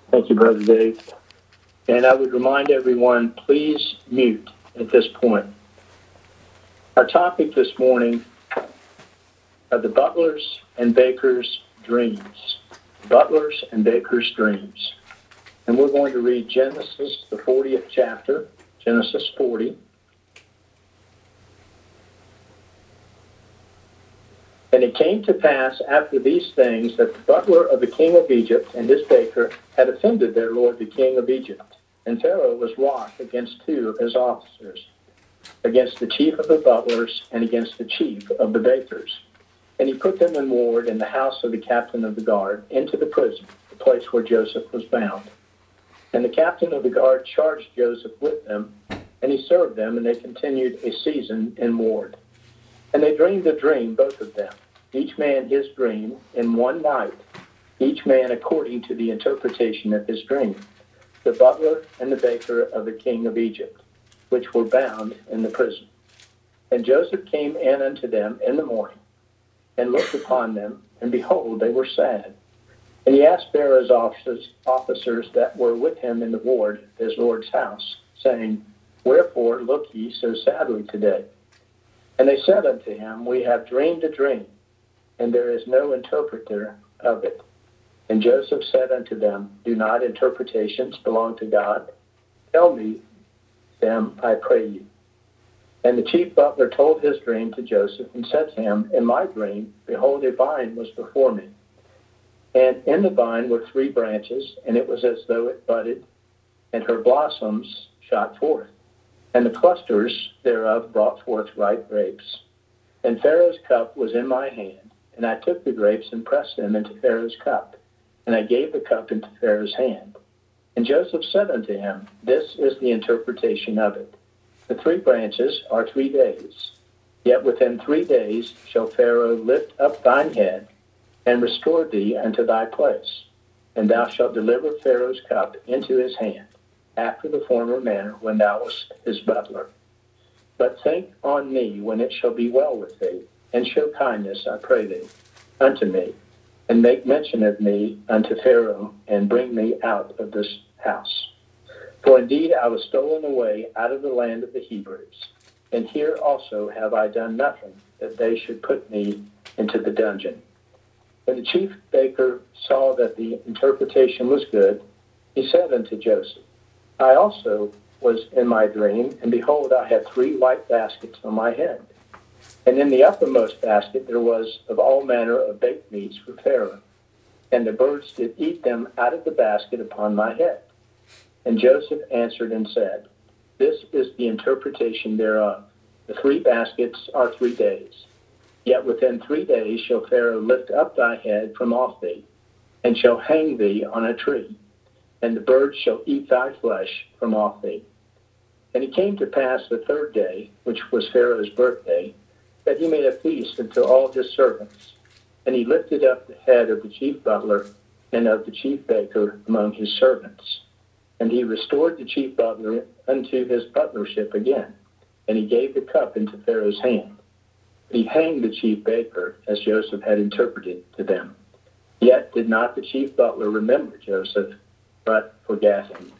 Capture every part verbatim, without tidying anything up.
Thank you, Brother Dave. And I would remind everyone, please mute at this point. Our topic this morning are the butlers and bakers' dreams. Butlers and bakers' dreams. And we're going to read Genesis, the fortieth chapter, Genesis forty. And it came to pass after these things that the butler of the king of Egypt and his baker had offended their lord the king of Egypt. And Pharaoh was wroth against two of his officers, against the chief of the butlers and against the chief of the bakers. And he put them in ward in the house of the captain of the guard into the prison, the place where Joseph was bound. And the captain of the guard charged Joseph with them, and he served them, and they continued a season in ward. And they dreamed a dream, both of them, each man his dream, in one night, each man according to the interpretation of his dream, the butler and the baker of the king of Egypt, which were bound in the prison. And Joseph came in unto them in the morning, and looked upon them, and behold, they were sad. And he asked Pharaoh's officers, officers that were with him in the ward of his lord's house, saying, Wherefore look ye so sadly today? And they said unto him, We have dreamed a dream, and there is no interpreter of it. And Joseph said unto them, Do not interpretations belong to God? Tell me them, I pray you. And the chief butler told his dream to Joseph, and said to him, In my dream, behold, a vine was before me. And in the vine were three branches, and it was as though it budded, and her blossoms shot forth. And the clusters thereof brought forth ripe grapes. And Pharaoh's cup was in my hand, and I took the grapes and pressed them into Pharaoh's cup, and I gave the cup into Pharaoh's hand. And Joseph said unto him, This is the interpretation of it. The three branches are three days. Yet within three days shall Pharaoh lift up thine head, and restore thee unto thy place. And thou shalt deliver Pharaoh's cup into his hand, after the former manner when thou wast his butler. But think on me when it shall be well with thee, and show kindness, I pray thee, unto me, and make mention of me unto Pharaoh, and bring me out of this house. For indeed I was stolen away out of the land of the Hebrews, and here also have I done nothing, that they should put me into the dungeon. When the chief baker saw that the interpretation was good, he said unto Joseph, I also was in my dream, and behold, I had three white baskets on my head. And in the uppermost basket there was of all manner of baked meats for Pharaoh, and the birds did eat them out of the basket upon my head. And Joseph answered and said, This is the interpretation thereof. The three baskets are three days. Yet within three days shall Pharaoh lift up thy head from off thee, and shall hang thee on a tree, and the birds shall eat thy flesh from off thee. And it came to pass the third day, which was Pharaoh's birthday, that he made a feast unto all his servants. And he lifted up the head of the chief butler and of the chief baker among his servants. And he restored the chief butler unto his butlership again, and he gave the cup into Pharaoh's hand. But he hanged the chief baker, as Joseph had interpreted to them. Yet did not the chief butler remember Joseph, but forgat him.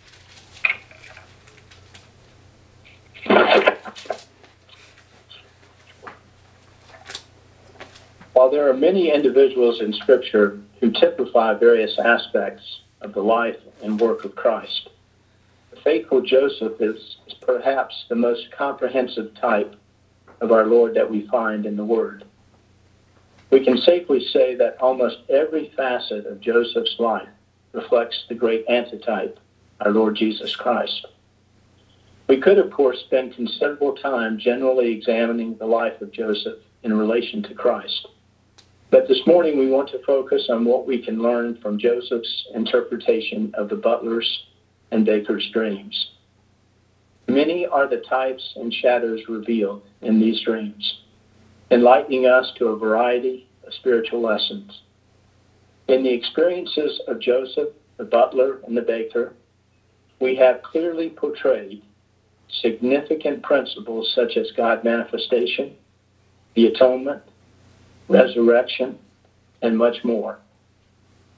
While there are many individuals in Scripture who typify various aspects of the life and work of Christ, the faithful Joseph is, is perhaps the most comprehensive type of our Lord that we find in the Word. We can safely say that almost every facet of Joseph's life reflects the great antitype, our Lord Jesus Christ. We could, of course, spend considerable time generally examining the life of Joseph in relation to Christ. But this morning we want to focus on what we can learn from Joseph's interpretation of the butler's and baker's dreams. Many are the types and shadows revealed in these dreams, enlightening us to a variety of spiritual lessons. In the experiences of Joseph, the butler, and the baker, we have clearly portrayed significant principles such as God manifestation, the atonement, resurrection, and much more.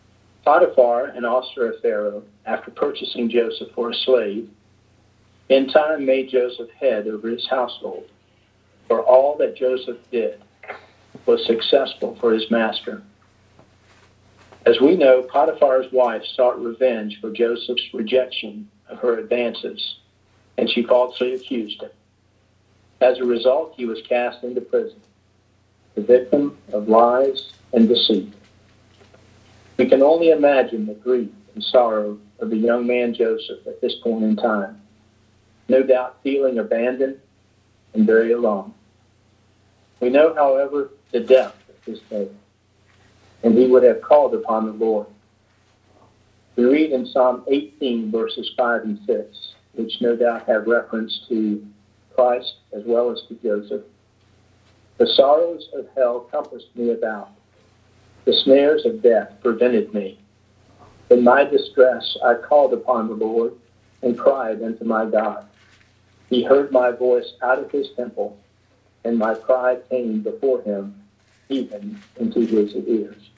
Potiphar, an officer of Pharaoh, after purchasing Joseph for a slave, in time made Joseph head over his household, for all that Joseph did was successful for his master. As we know, Potiphar's wife sought revenge for Joseph's rejection of her advances, and she falsely accused him. As a result, he was cast into prison, the victim of lies and deceit. We can only imagine the grief and sorrow of the young man Joseph at this point in time, no doubt feeling abandoned and very alone. We know, however, the depth of his faith, and he would have called upon the Lord. We read in Psalm eighteen, verses five and six, which no doubt have reference to Christ as well as to Joseph. The sorrows of hell compassed me about. The snares of death prevented me. In my distress I called upon the Lord and cried unto my God. He heard my voice out of his temple, and my cry came before him, even into his ears.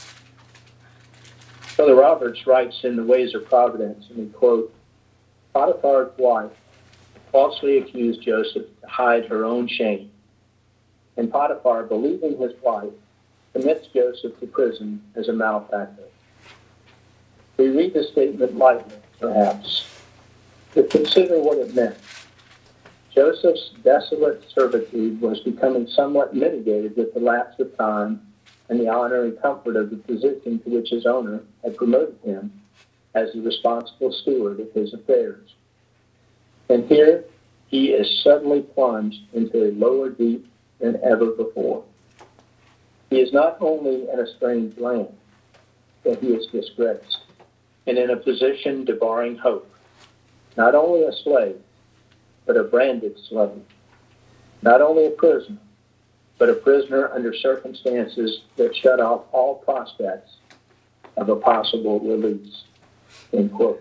Brother Roberts writes in The Ways of Providence, and we quote, Potiphar's wife falsely accused Joseph to hide her own shame, and Potiphar, believing his wife, commits Joseph to prison as a malefactor. We read the statement lightly, perhaps, to consider what it meant. Joseph's desolate servitude was becoming somewhat mitigated with the lapse of time and the honor and comfort of the position to which his owner had promoted him as the responsible steward of his affairs. And here he is suddenly plunged into a lower deep than ever before. He is not only in a strange land, but he is disgraced and in a position debarring hope. Not only a slave, but a branded slave. Not only a prisoner, but a prisoner under circumstances that shut off all prospects of a possible release. End quote.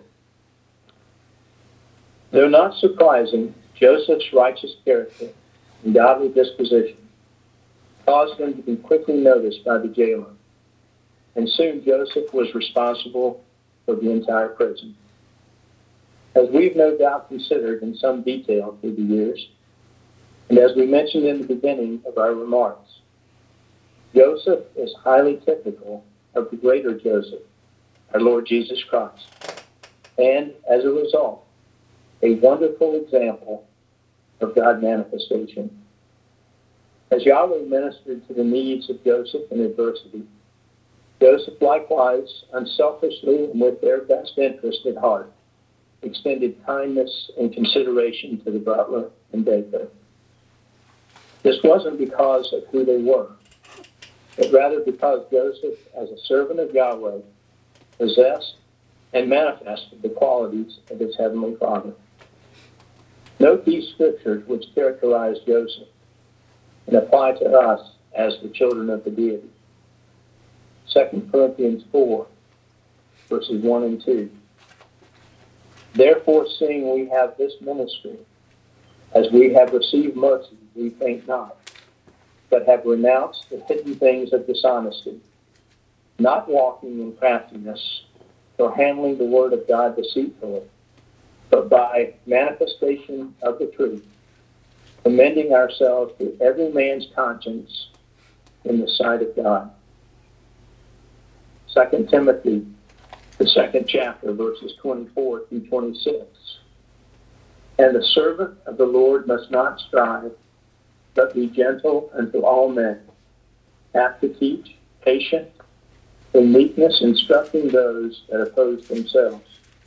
Though not surprising, Joseph's righteous character and godly disposition caused him to be quickly noticed by the jailer, and soon Joseph was responsible for the entire prison. As we've no doubt considered in some detail through the years, and as we mentioned in the beginning of our remarks, Joseph is highly typical of the greater Joseph, our Lord Jesus Christ, and as a result, a wonderful example of God manifestation. As Yahweh ministered to the needs of Joseph in adversity, Joseph likewise, unselfishly and with their best interest at heart, extended kindness and consideration to the butler and baker. This wasn't because of who they were, but rather because Joseph, as a servant of Yahweh, possessed and manifested the qualities of his heavenly Father. Note these scriptures which characterize Joseph and apply to us as the children of the deity. Second Corinthians four, verses one and two. Therefore, seeing we have this ministry, as we have received mercy, we faint not, but have renounced the hidden things of dishonesty, not walking in craftiness, nor handling the word of God deceitfully, but by manifestation of the truth, commending ourselves to every man's conscience in the sight of God. Second Timothy, the second chapter, verses twenty-four through twenty-six. And the servant of the Lord must not strive, but be gentle unto all men, apt to teach, patient, in meekness instructing those that oppose themselves.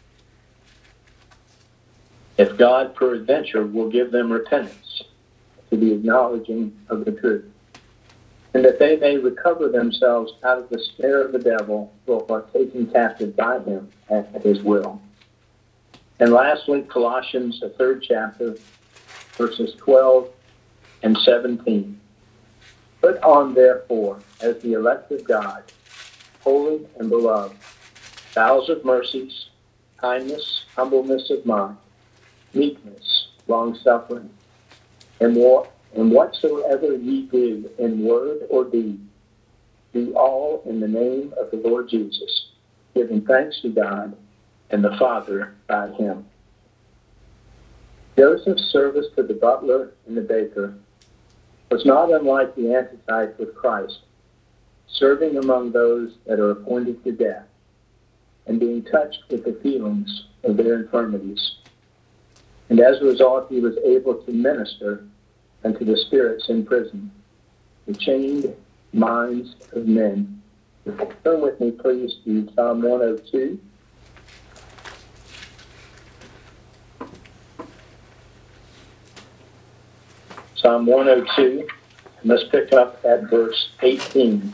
If God peradventure will give them repentance to the acknowledging of the truth, and that they may recover themselves out of the snare of the devil, while are taken captive by him at his will. And lastly, Colossians, the third chapter, verses twelve and seventeen. Put on, therefore, as the elect of God, holy and beloved, bowels of mercies, kindness, humbleness of mind, meekness, long-suffering, and what and whatsoever ye do in word or deed, do all in the name of the Lord Jesus, giving thanks to God and the Father by him. Joseph's service to the butler and the baker was not unlike the antitype with Christ, serving among those that are appointed to death and being touched with the feelings of their infirmities. And as a result, he was able to minister unto the spirits in prison, the chained minds of men. Turn with me, please, to Psalm one oh two. Psalm one oh two, and let's pick up at verse eighteen.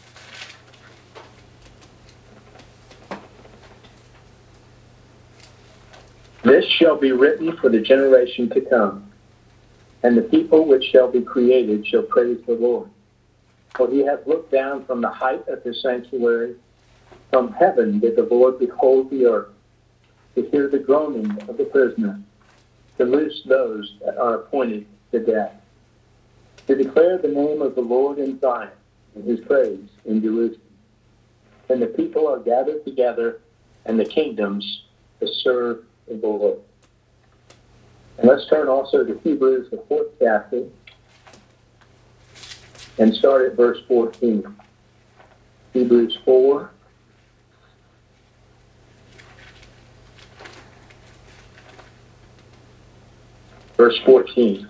This shall be written for the generation to come, and the people which shall be created shall praise the Lord. For he hath looked down from the height of his sanctuary. From heaven did the Lord behold the earth, to hear the groaning of the prisoner, to loose those that are appointed to death, to declare the name of the Lord in Zion, and his praise in Jerusalem. And the people are gathered together, and the kingdoms to serve the Lord. And let's turn also to Hebrews, the fourth chapter, and start at verse fourteen. Hebrews four. Verse fourteen.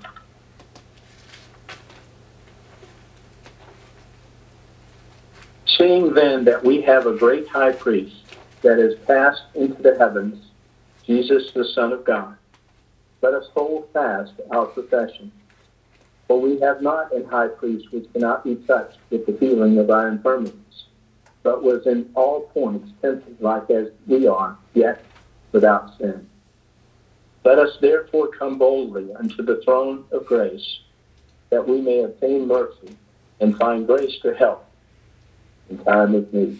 Seeing then that we have a great high priest that is passed into the heavens, Jesus the Son of God, let us hold fast our profession. For we have not an high priest which cannot be touched with the feeling of our infirmities, but was in all points tempted like as we are, yet without sin. Let us therefore come boldly unto the throne of grace, that we may obtain mercy and find grace to help in time of need.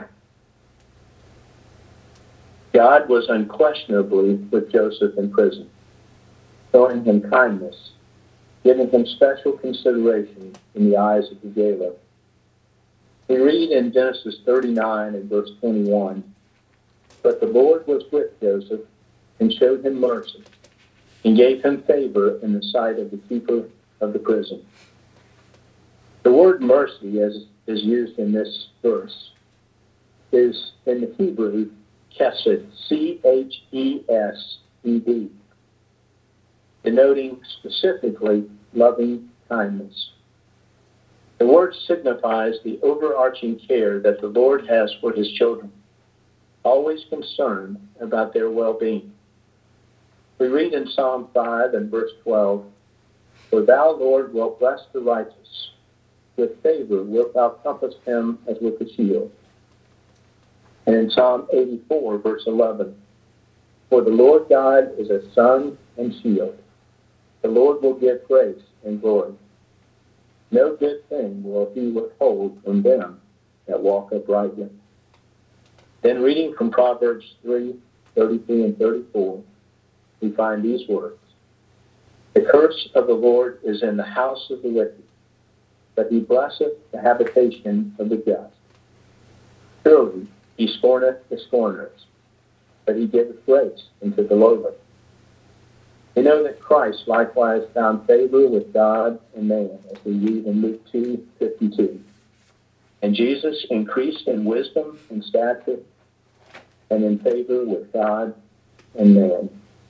God was unquestionably with Joseph in prison, showing him kindness, giving him special consideration in the eyes of the jailer. We read in Genesis thirty-nine and verse twenty-one, but the Lord was with Joseph and showed him mercy and gave him favor in the sight of the keeper of the prison. The word mercy, as is used in this verse, is in the Hebrew chesed, C H E S E D, denoting specifically loving kindness. The word signifies the overarching care that the Lord has for his children, always concerned about their well-being. We read in Psalm five and verse twelve, for thou, Lord, wilt bless the righteous. With favor wilt thou compass him as with a shield. And in Psalm eighty-four, verse eleven, for the Lord God is a sun and shield. The Lord will give grace and glory. No good thing will he withhold from them that walk uprightly. Then reading from Proverbs three, thirty-three and thirty-four, we find these words. The curse of the Lord is in the house of the wicked, but he blesseth the habitation of the just. Surely he scorneth the scorners, but he giveth grace unto the lowly. We know that Christ likewise found favor with God and man, as we read in Luke two fifty-two. And Jesus increased in wisdom and stature and in favor with God and man.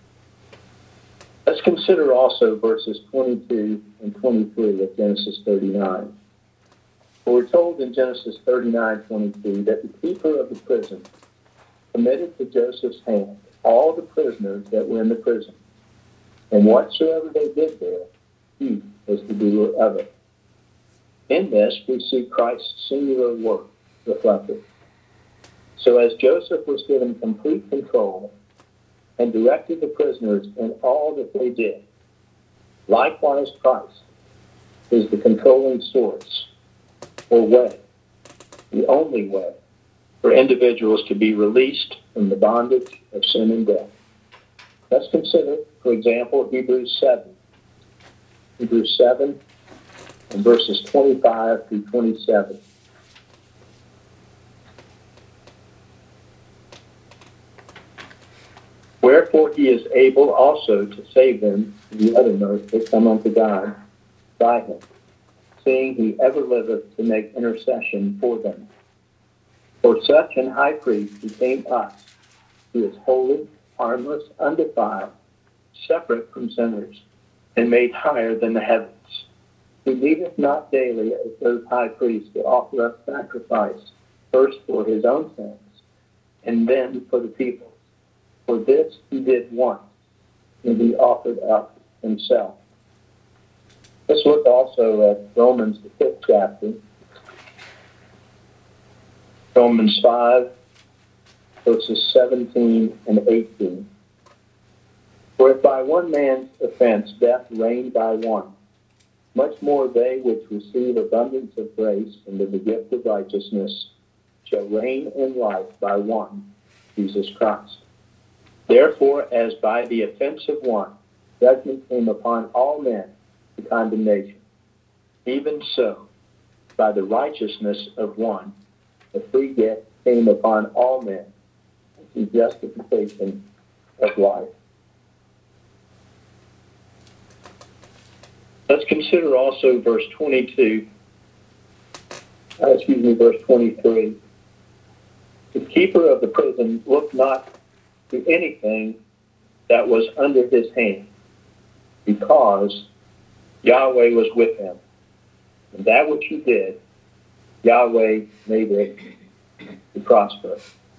Let's consider also verses twenty-two and twenty-three of Genesis thirty-nine. For we're told in Genesis thirty-nine twenty-two that the keeper of the prison committed to Joseph's hand all the prisoners that were in the prison, and whatsoever they did there, he was the doer of it. In this, we see Christ's singular work reflected. So as Joseph was given complete control and directed the prisoners in all that they did, likewise Christ is the controlling source or way, the only way for individuals to be released from the bondage of sin and death. Let's consider, for example, Hebrews seven. Hebrews seven and verses twenty-five through twenty-seven. Wherefore he is able also to save them to the uttermost that come unto God by him, seeing he ever liveth to make intercession for them. For such an high priest became us, who is holy, harmless, undefiled, separate from sinners, and made higher than the heavens, who needeth not daily as those high priests to offer up sacrifice, first for his own sins, and then for the people's. For this he did once, when he offered up himself. Let's look also at Romans, the fifth chapter. Romans five, verses seventeen and eighteen. For if by one man's offense death reigned by one, much more they which receive abundance of grace and of the gift of righteousness shall reign in life by one, Jesus Christ. Therefore, as by the offense of one, judgment came upon all men to condemnation, even so, by the righteousness of one, the free gift came upon all men to justification of life. Let's consider also verse twenty-two, uh, excuse me, verse twenty-three. The keeper of the prison looked not to anything that was under his hand, because Yahweh was with him. And that which he did, Yahweh made it to prosper.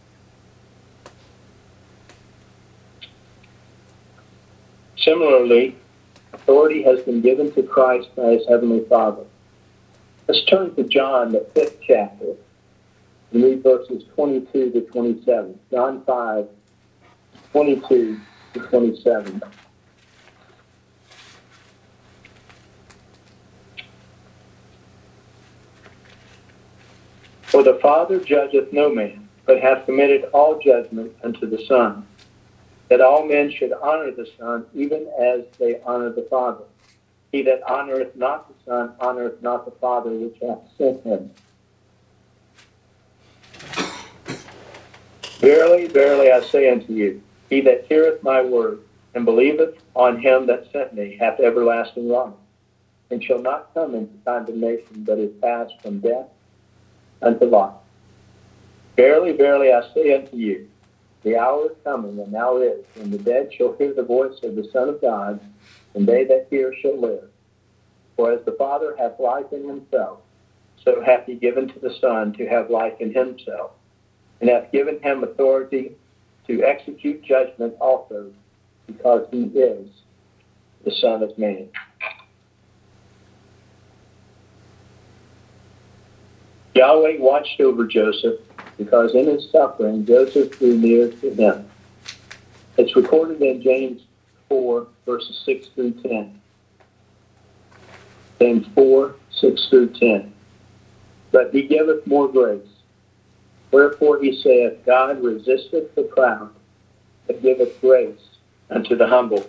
Similarly, authority has been given to Christ by his heavenly Father. Let's turn to John, the fifth chapter, and read verses twenty-two to twenty-seven. John five, twenty-two to twenty-seven. For the Father judgeth no man, but hath committed all judgment unto the Son, that all men should honor the Son, even as they honor the Father. He that honoreth not the Son honoreth not the Father which hath sent him. Verily, verily, I say unto you, he that heareth my word, and believeth on him that sent me, hath everlasting life, and shall not come into condemnation, but is passed from death unto life. Verily, verily, I say unto you, the hour is coming, and now is, when the dead shall hear the voice of the Son of God, and they that hear shall live. For as the Father hath life in himself, so hath he given to the Son to have life in himself, and hath given him authority to execute judgment also, because he is the Son of Man. Yahweh watched over Joseph, because in his suffering Joseph drew near to him. It's recorded in James four, verses six through ten. James four, six through ten. But he giveth more grace. Wherefore he saith, God resisteth the proud, but giveth grace unto the humble.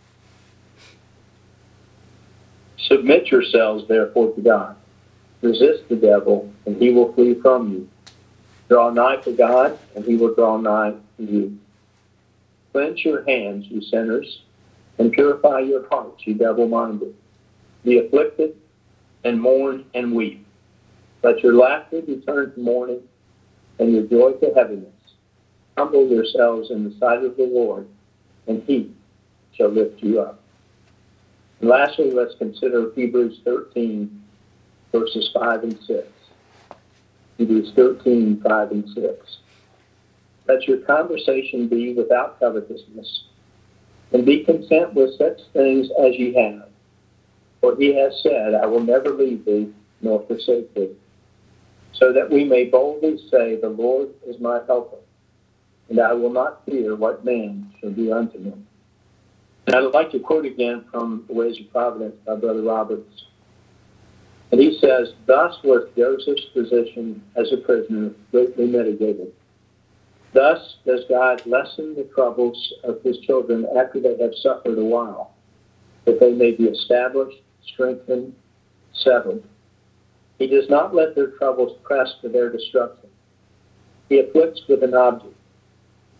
Submit yourselves therefore to God. Resist the devil, and he will flee from you. Draw nigh to God, and he will draw nigh to you. Cleanse your hands, you sinners, and purify your hearts, you double-minded. Be afflicted, and mourn, and weep. Let your laughter be turned to mourning, and your joy to heaviness. Humble yourselves in the sight of the Lord, and he shall lift you up. And lastly, let's consider Hebrews thirteen, verses five and six. Hebrews thirteen, five and six. Let your conversation be without covetousness, and be content with such things as ye have. For he has said, I will never leave thee, nor forsake thee. So that we may boldly say, the Lord is my helper, and I will not fear what man shall do unto me. And I'd like to quote again from The Ways of Providence by Brother Roberts. And he says, thus was Joseph's position as a prisoner greatly mitigated. Thus does God lessen the troubles of his children after they have suffered a while, that they may be established, strengthened, settled. He does not let their troubles press to their destruction. He afflicts with an object,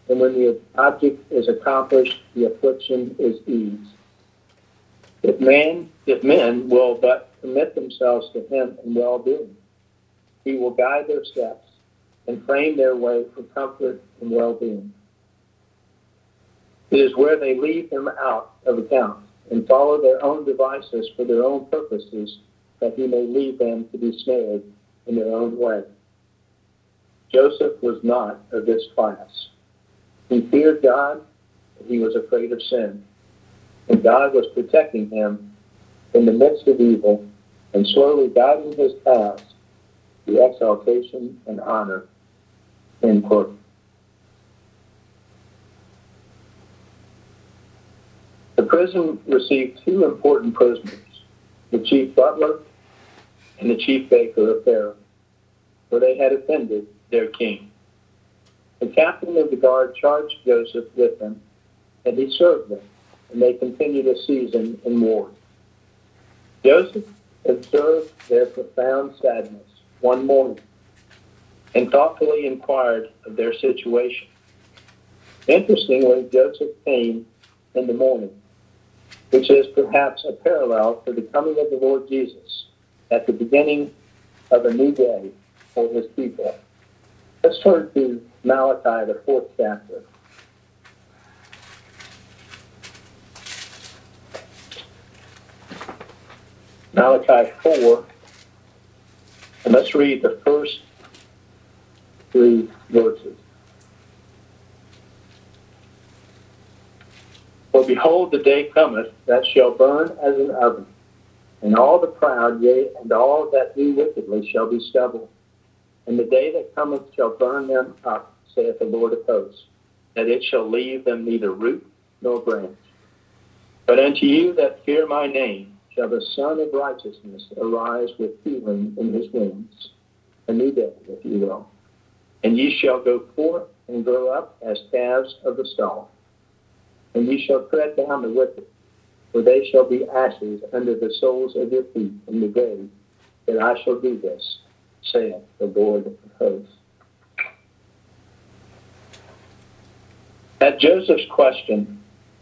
and when the object is accomplished, the affliction is eased. If man, if men will but commit themselves to him in well-doing, he will guide their steps and frame their way for comfort and well-being. It is where they leave him out of account and follow their own devices for their own purposes that he may leave them to be snared in their own way. Joseph was not of this class. He feared God, and he was afraid of sin. And God was protecting him in the midst of evil and slowly guiding his paths to exaltation and honor. End quote. The prison received two important prisoners, the chief butler and the chief baker of Pharaoh, for they had offended their king. The captain of the guard charged Joseph with them, and he served them, and they continued a season in ward. Joseph observed their profound sadness one morning and thoughtfully inquired of their situation. Interestingly, Joseph came in the morning, which is perhaps a parallel for the coming of the Lord Jesus at the beginning of a new day for his people. Let's turn to Malachi, the fourth chapter. Malachi four, and let's read the first three verses. For behold, the day cometh that shall burn as an oven, and all the proud, yea, and all that do wickedly shall be stubble. And the day that cometh shall burn them up, saith the Lord of hosts, that it shall leave them neither root nor branch. But unto you that fear my name shall the Son of Righteousness arise with healing in his wings, a new day, if you will. And ye shall go forth and grow up as calves of the stall. And ye shall tread down the wicked, for they shall be ashes under the soles of your feet in the day that I shall do this, saith the Lord of hosts. At Joseph's question,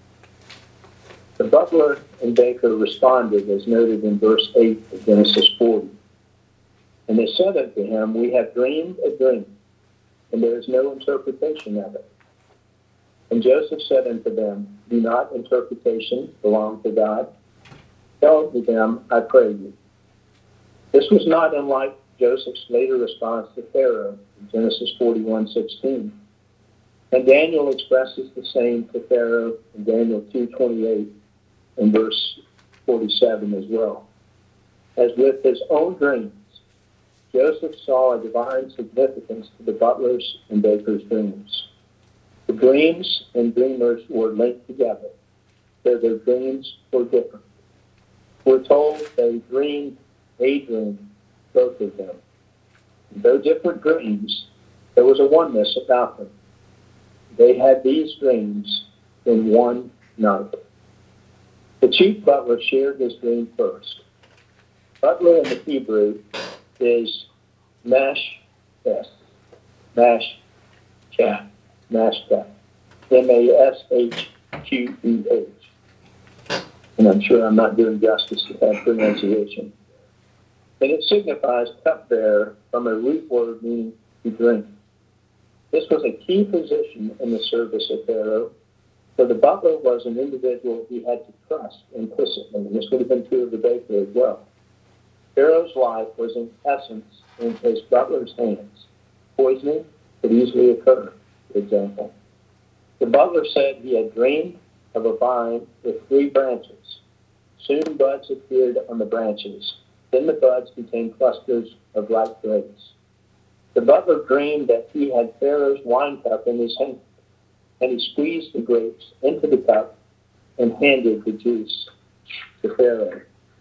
the butler and baker responded as noted in verse eight of Genesis forty. And they said unto him, We have dreamed a dream, and there is no interpretation of it. And Joseph said unto them, Do not interpretation belong to God? Tell to them, I pray you. This was not unlike Joseph's later response to Pharaoh in Genesis forty-one sixteen. And Daniel expresses the same to Pharaoh in Daniel two twenty-eight and verse forty-seven as well. As with his own dreams, Joseph saw a divine significance to the butler's and baker's dreams. The dreams and dreamers were linked together, though their dreams were different. We're told they dreamed a dream, both of them. Though different dreams, there was a oneness about them. They had these dreams in one night. The chief butler shared his dream first. Butler in the Hebrew is mash-ches, mash-ches, mash-ches, M A S H Q E H. And I'm sure I'm not doing justice to that pronunciation. And it signifies cupbearer from a root word meaning to drink. This was a key position in the service of Pharaoh, for the butler was an individual he had to trust implicitly, and this would have been true of the baker as well. Pharaoh's life was in essence in his butler's hands. Poisoning could easily occur, for example. The butler said he had dreamed of a vine with three branches. Soon buds appeared on the branches. Then the buds became clusters of ripe grapes. The butler dreamed that he had Pharaoh's wine cup in his hand, and he squeezed the grapes into the cup and handed the juice to Pharaoh.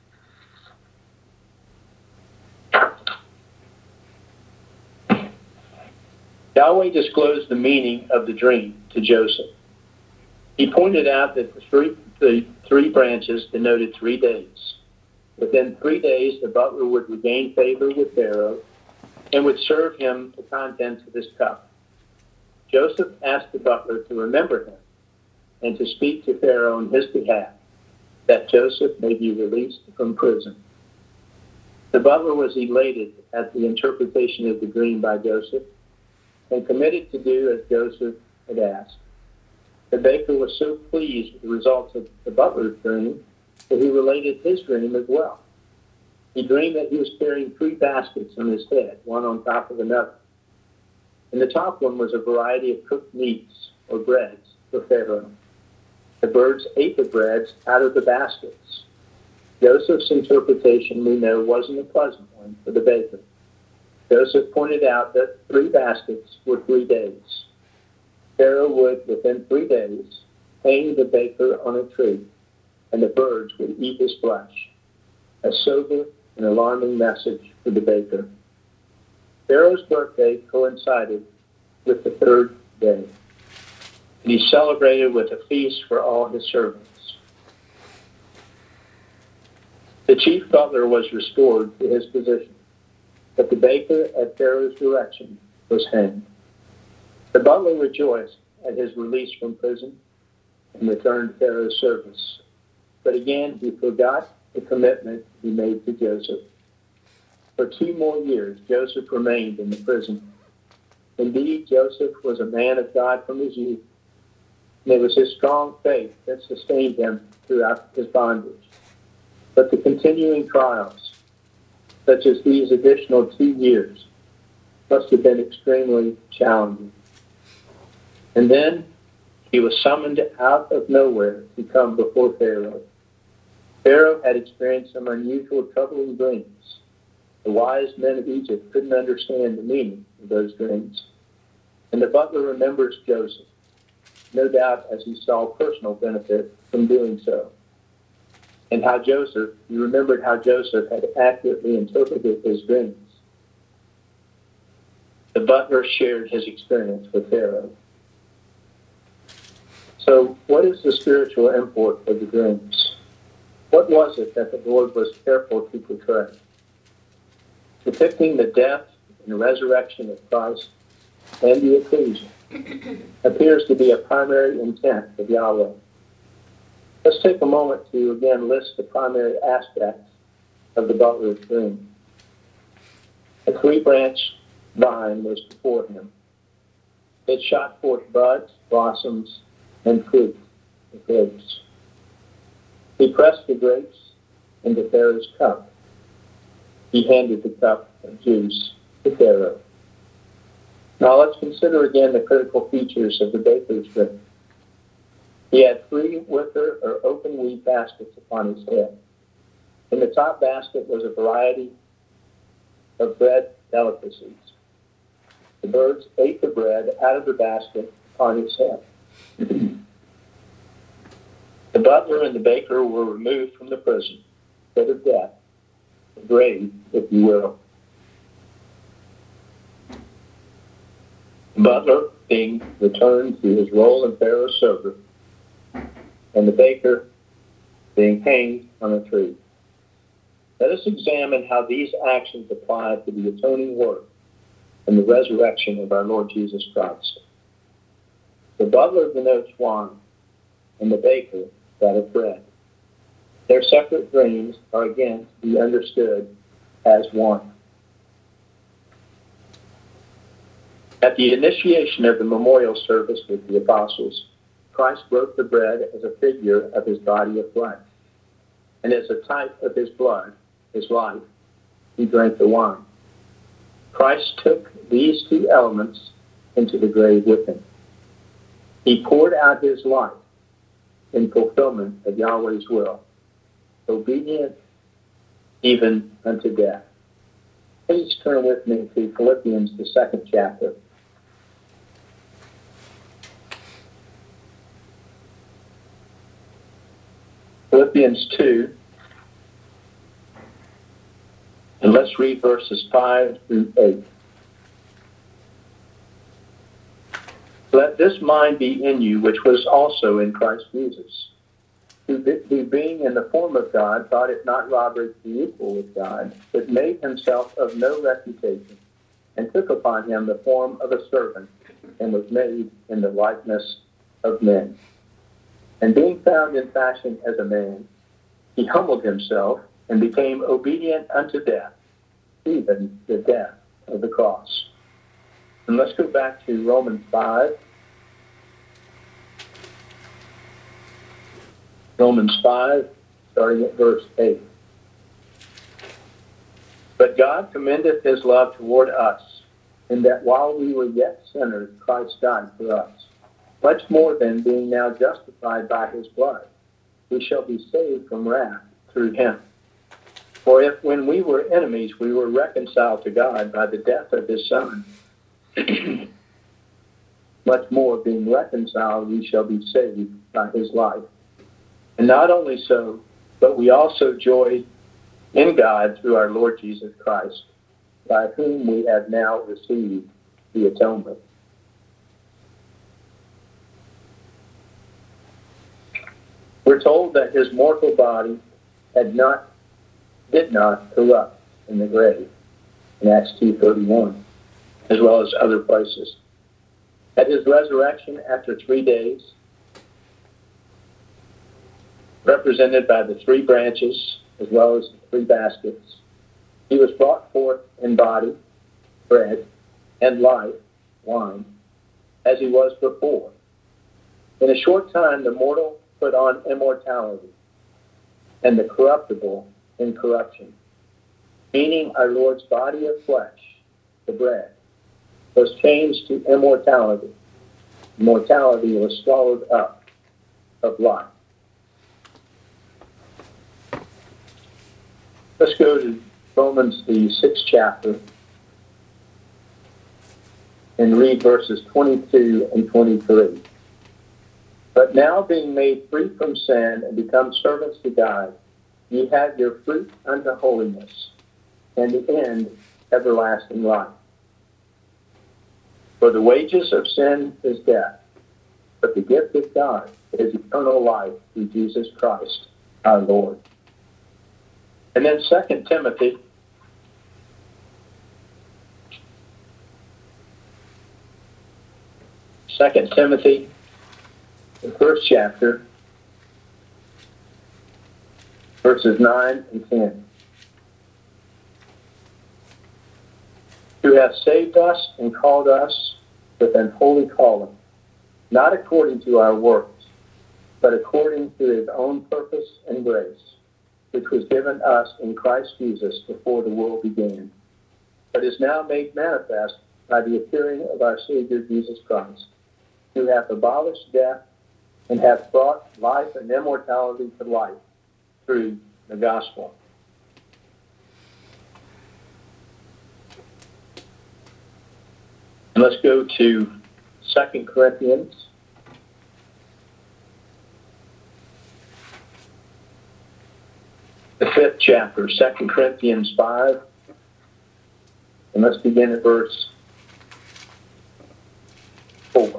Yahweh disclosed the meaning of the dream to Joseph. He pointed out that the three, the three branches denoted three days. Within three days, the butler would regain favor with Pharaoh and would serve him the contents of his cup. Joseph asked the butler to remember him and to speak to Pharaoh on his behalf, that Joseph may be released from prison. The butler was elated at the interpretation of the dream by Joseph and committed to do as Joseph had asked. The baker was so pleased with the results of the butler's dream that he related his dream as well. He dreamed that he was carrying three baskets on his head, one on top of another. In the top one was a variety of cooked meats or breads for Pharaoh. The birds ate the breads out of the baskets. Joseph's interpretation, we know, wasn't a pleasant one for the baker. Joseph pointed out that three baskets were three days. Pharaoh would, within three days, hang the baker on a tree, and the birds would eat his flesh. A sober and alarming message for the baker. Pharaoh's birthday coincided with the third day, and he celebrated with a feast for all his servants. The chief butler was restored to his position, but the baker, at Pharaoh's direction, was hanged. The butler rejoiced at his release from prison and returned to Pharaoh's service. But again, he forgot the commitment he made to Joseph. For two more years, Joseph remained in the prison. Indeed, Joseph was a man of God from his youth, and it was his strong faith that sustained him throughout his bondage. But the continuing trials, such as these additional two years, must have been extremely challenging. And then he was summoned out of nowhere to come before Pharaoh. Pharaoh had experienced some unusual troubling dreams. The wise men of Egypt couldn't understand the meaning of those dreams. And the butler remembers Joseph, no doubt as he saw personal benefit from doing so. And how Joseph, he remembered how Joseph had accurately interpreted his dreams. The butler shared his experience with Pharaoh. So, what is the spiritual import of the dreams? What was it that the Lord was careful to portray? Depicting the death and resurrection of Christ and the occasion appears to be a primary intent of Yahweh. Let's take a moment to again list the primary aspects of the butler's dream. A three-branch vine was before him. It shot forth buds, blossoms, and fruit, the grapes. He pressed the grapes into Pharaoh's cup. He handed the cup of juice to Pharaoh. Now let's consider again the critical features of the baker's dream. He had three wicker or open weave baskets upon his head. In the top basket was a variety of bread delicacies. The birds ate the bread out of the basket upon his head. The butler and the baker were removed from the prison, pit of death, the grave, if you will. The butler being returned to his role in Pharaoh's service, and the baker being hanged on a tree. Let us examine how these actions apply to the atoning work and the resurrection of our Lord Jesus Christ. The butler denotes wine, and the baker that of bread. Their separate dreams are again to be understood as one. At the initiation of the memorial service with the apostles, Christ broke the bread as a figure of his body of flesh, and as a type of his blood, his life, he drank the wine. Christ took these two elements into the grave with him. He poured out his life in fulfillment of Yahweh's will, obedient even unto death. Please turn with me to Philippians, the second chapter. Philippians two, and let's read verses five through eight. Let this mind be in you, which was also in Christ Jesus, who, who being in the form of God, thought it not robbery to be equal with God, but made himself of no reputation, and took upon him the form of a servant, and was made in the likeness of men. And being found in fashion as a man, he humbled himself and became obedient unto death, even the death of the cross. And let's go back to Romans five. Romans five, starting at verse eight. But God commendeth his love toward us, in that while we were yet sinners, Christ died for us. Much more than being now justified by his blood, we shall be saved from wrath through him. For if when we were enemies, we were reconciled to God by the death of his Son, much more being reconciled, we shall be saved by his life. And not only so, but we also joy in God through our Lord Jesus Christ, by whom we have now received the atonement. We're told that his mortal body had not, did not corrupt in the grave, in Acts two thirty-one, as well as other places. At his resurrection after three days, represented by the three branches as well as the three baskets, he was brought forth in body, bread, and life, wine, as he was before. In a short time, the mortal put on immortality, and the corruptible incorruption, meaning our Lord's body of flesh, the bread, was changed to immortality. Mortality was swallowed up of life. Let's go to Romans, the sixth chapter, and read verses twenty-two and twenty-three. But now being made free from sin and become servants to God, ye have your fruit unto holiness, and the end everlasting life. For the wages of sin is death, but the gift of God is eternal life through Jesus Christ our Lord. And then Second Timothy, Second Timothy, the first chapter, verses nine and ten. Who hath saved us and called us with an holy calling, not according to our works, but according to his own purpose and grace, which was given us in Christ Jesus before the world began, but is now made manifest by the appearing of our Savior Jesus Christ, who hath abolished death and hath brought life and immortality to light through the gospel. And let's go to Second Corinthians. The fifth chapter, Second Corinthians five. And let's begin at verse four.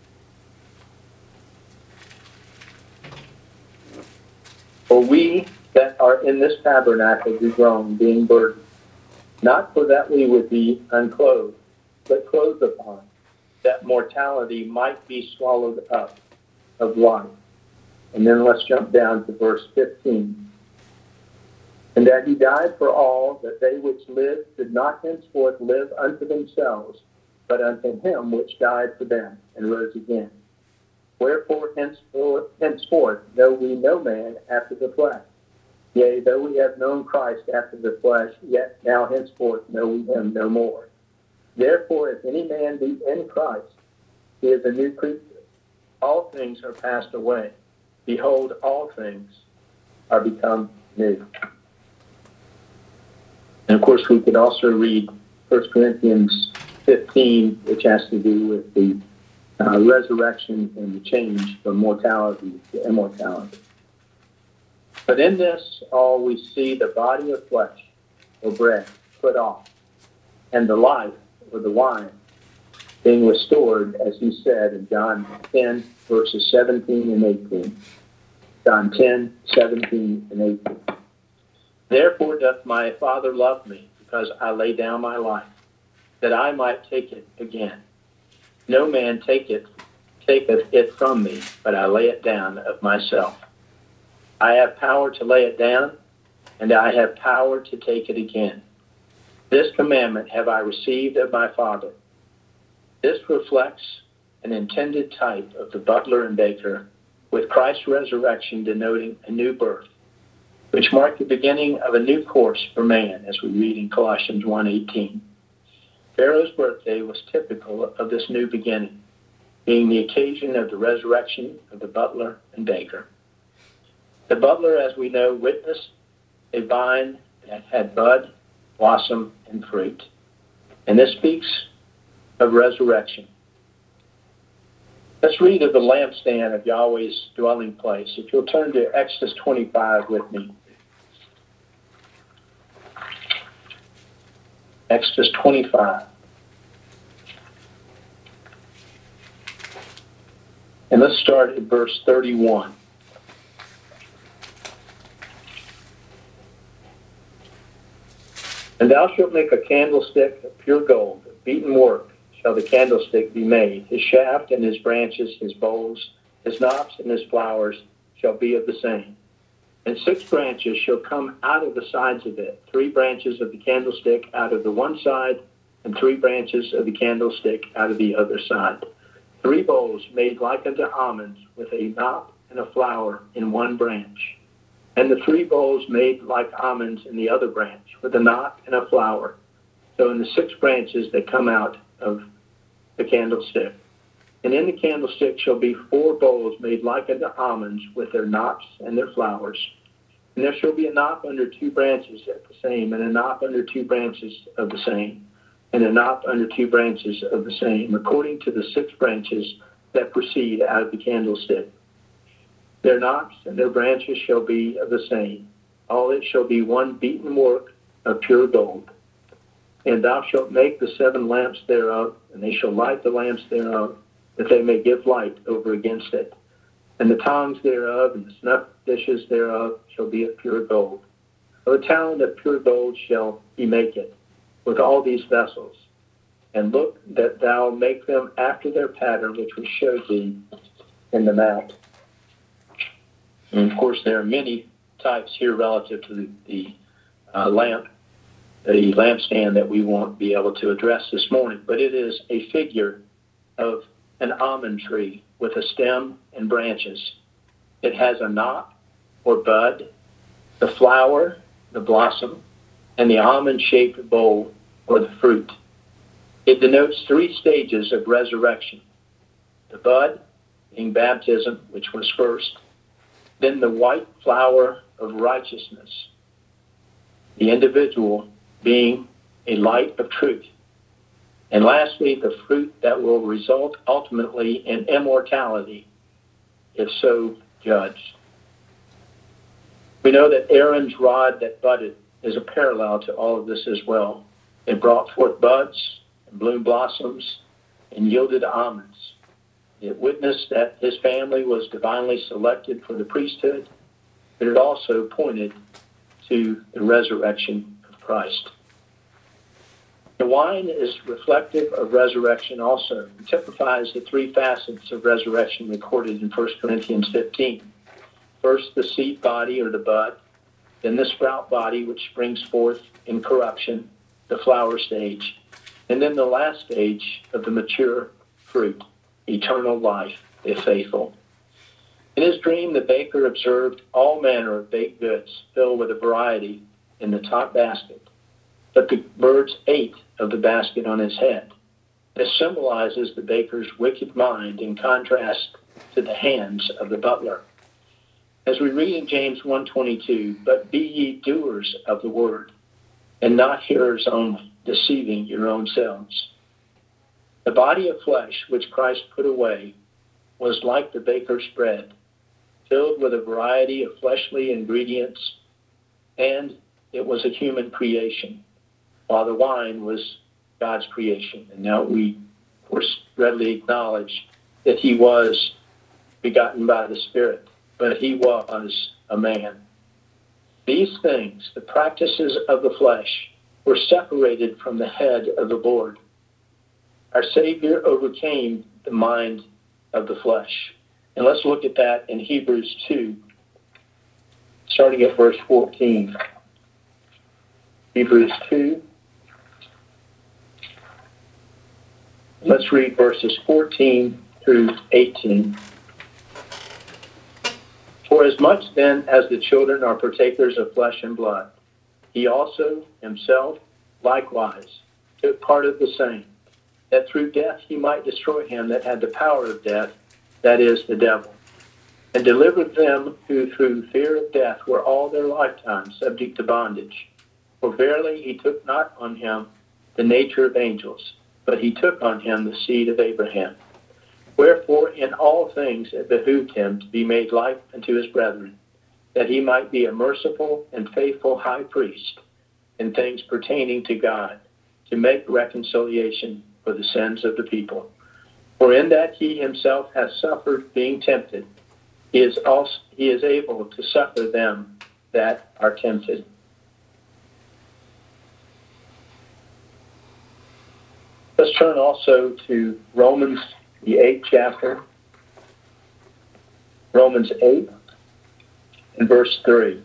For we that are in this tabernacle do groan, being burdened, not for that we would be unclothed, but clothed upon, that mortality might be swallowed up of life. And then let's jump down to verse fifteen. And that he died for all, that they which live should not henceforth live unto themselves, but unto him which died for them and rose again. Wherefore henceforth, henceforth know we no man after the flesh. Yea, though we have known Christ after the flesh, yet now henceforth know we him no more. Therefore, if any man be in Christ, he is a new creature. All things are passed away. Behold, all things are become new. And of course, we could also read First Corinthians fifteen, which has to do with the uh, resurrection and the change from mortality to immortality. But in this all we see the body of flesh, or bread, put off, and the life, or the wine, being restored, as he said in John ten, verses seventeen and eighteen. John ten, seventeen and eighteen. Therefore doth my Father love me, because I lay down my life, that I might take it again. No man taketh, taketh it from me, but I lay it down of myself. I have power to lay it down, and I have power to take it again. This commandment have I received of my Father. This reflects an intended type of the butler and baker, with Christ's resurrection denoting a new birth, which marked the beginning of a new course for man, as we read in Colossians one eighteen. Pharaoh's birthday was typical of this new beginning, being the occasion of the resurrection of the butler and baker. The butler, as we know, witnessed a vine that had bud, blossom, and fruit. And this speaks of resurrection. Let's read of the lampstand of Yahweh's dwelling place. If you'll turn to Exodus twenty-five with me. Exodus twenty-five. And let's start at verse thirty-one. And thou shalt make a candlestick of pure gold, of beaten work shall the candlestick be made. His shaft and his branches, his bowls, his knops and his flowers shall be of the same. And six branches shall come out of the sides of it, three branches of the candlestick out of the one side, and three branches of the candlestick out of the other side. Three bowls made like unto almonds, with a knop and a flower in one branch. And the three bowls made like almonds in the other branch, with a knot and a flower. So in the six branches that come out of the candlestick. And in the candlestick shall be four bowls made like unto almonds, with their knops and their flowers. And there shall be a knop under two branches of the same, and a knop under two branches of the same, and a knop under two branches of the same, according to the six branches that proceed out of the candlestick. Their knops and their branches shall be of the same. All it shall be one beaten work of pure gold. And thou shalt make the seven lamps thereof, and they shall light the lamps thereof, that they may give light over against it. And the tongs thereof and the snuff dishes thereof shall be of pure gold. Of a talent of pure gold shall he make it, with all these vessels. And look that thou make them after their pattern, which we showed thee in the mount. And of course, there are many types here relative to the, the uh, lamp, the lampstand that we won't be able to address this morning. But it is a figure of an almond tree with a stem and branches. It has a knot or bud, the flower, the blossom, and the almond-shaped bowl or the fruit. It denotes three stages of resurrection. The bud being baptism, which was first. Then the white flower of righteousness, the individual being a light of truth. And lastly, the fruit that will result ultimately in immortality, if so judged. We know that Aaron's rod that budded is a parallel to all of this as well. It brought forth buds and bloomed blossoms and yielded almonds. It witnessed that his family was divinely selected for the priesthood, but it also pointed to the resurrection of Christ. The wine is reflective of resurrection also. It typifies the three facets of resurrection recorded in First Corinthians fifteen. First, the seed body or the bud, then the sprout body, which springs forth in corruption, the flower stage, and then the last stage of the mature fruit, eternal life, if faithful. In his dream, the baker observed all manner of baked goods filled with a variety in the top basket, but the birds ate of the basket on his head. This symbolizes the baker's wicked mind in contrast to the hands of the butler. As we read in James one twenty-two, but be ye doers of the word, and not hearers only, deceiving your own selves. The body of flesh which Christ put away was like the baker's bread, filled with a variety of fleshly ingredients, and it was a human creation, while the wine was God's creation. And now we, of course, readily acknowledge that he was begotten by the Spirit, but he was a man. These things, the practices of the flesh, were separated from the head of the Lord, Our Savior overcame the mind of the flesh. And let's look at that in Hebrews two, starting at verse fourteen. Hebrews two. Let's read verses fourteen through eighteen. For as much then as the children are partakers of flesh and blood, he also himself likewise took part of the same, that through death he might destroy him that had the power of death, that is, the devil, and delivered them who through fear of death were all their lifetime subject to bondage. For verily he took not on him the nature of angels, but he took on him the seed of Abraham. Wherefore in all things it behooved him to be made like unto his brethren, that he might be a merciful and faithful high priest in things pertaining to God, to make reconciliation for the sins of the people. For in that he himself has suffered being tempted, he is also he is able to succor them that are tempted. Let's turn also to Romans, the eighth chapter. Romans eight and verse three.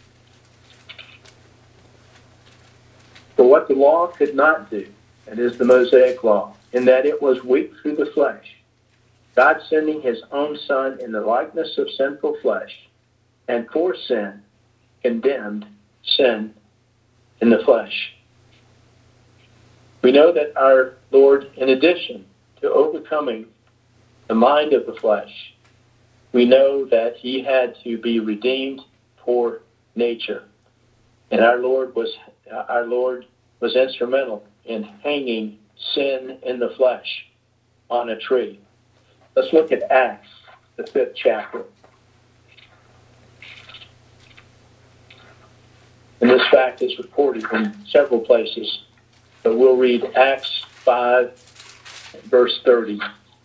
For what the law could not do, that is the Mosaic law, in that it was weak through the flesh, God sending his own Son in the likeness of sinful flesh, and for sin condemned sin in the flesh. We know that our Lord, in addition to overcoming the mind of the flesh, we know that he had to be redeemed for nature. And our Lord was our Lord was instrumental in hanging sin in the flesh on a tree. Let's look at Acts, the fifth chapter. And this fact is recorded in several places. But we'll read Acts five, verse thirty.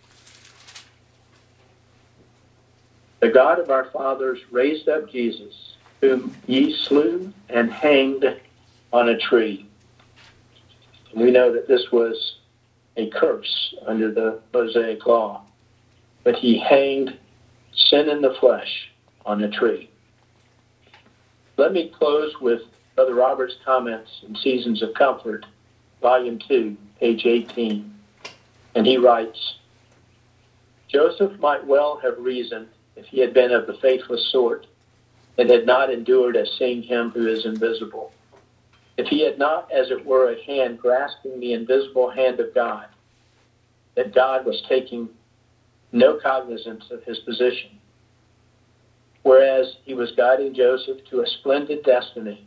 The God of our fathers raised up Jesus, whom ye slew and hanged on a tree. And we know that this was a curse under the Mosaic law. But he hanged sin in the flesh on a tree. Let me close with Brother Robert's comments in Seasons of Comfort, Volume two, page eighteen. And he writes, Joseph might well have reasoned, if he had been of the faithless sort, and had not endured as seeing him who is invisible. If he had not, as it were, a hand grasping the invisible hand of God, that God was taking no cognizance of his position, whereas he was guiding Joseph to a splendid destiny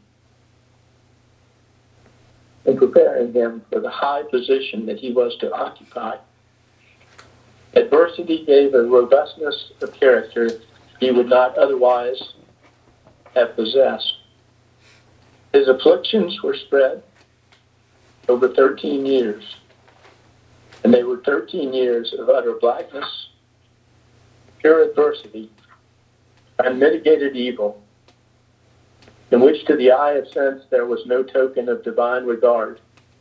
and preparing him for the high position that he was to occupy. Adversity gave a robustness of character he would not otherwise have possessed. His afflictions were spread over thirteen years, and they were thirteen years of utter blackness, pure adversity, unmitigated evil, in which to the eye of sense there was no token of divine regard,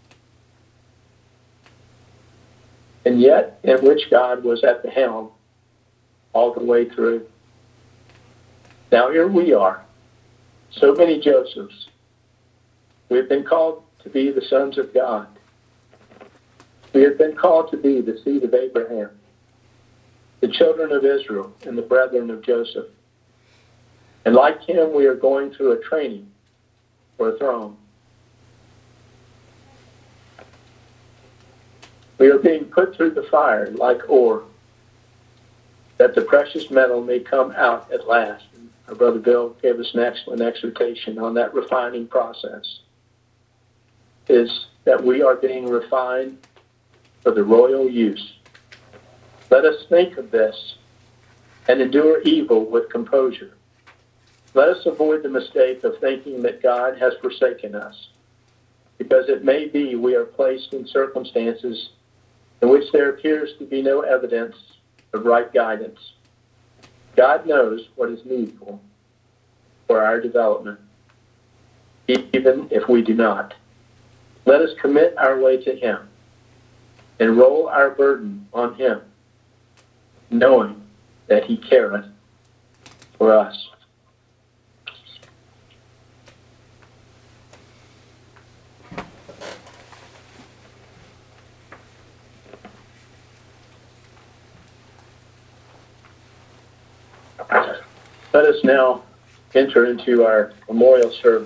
and yet in which God was at the helm all the way through. Now here we are, so many Josephs. We've been called to be the sons of God. We have been called to be the seed of Abraham, the children of Israel, and the brethren of Joseph. And like him, we are going through a training for a throne. We are being put through the fire like ore, that the precious metal may come out at last. And our brother Bill gave us an excellent exhortation on that refining process, is that we are being refined for the royal use. Let us think of this and endure evil with composure. Let us avoid the mistake of thinking that God has forsaken us, because it may be we are placed in circumstances in which there appears to be no evidence of right guidance. God knows what is needful for our development, even if we do not. Let us commit our way to him, and roll our burden on him, knowing that he careth for us. Let us now enter into our memorial service.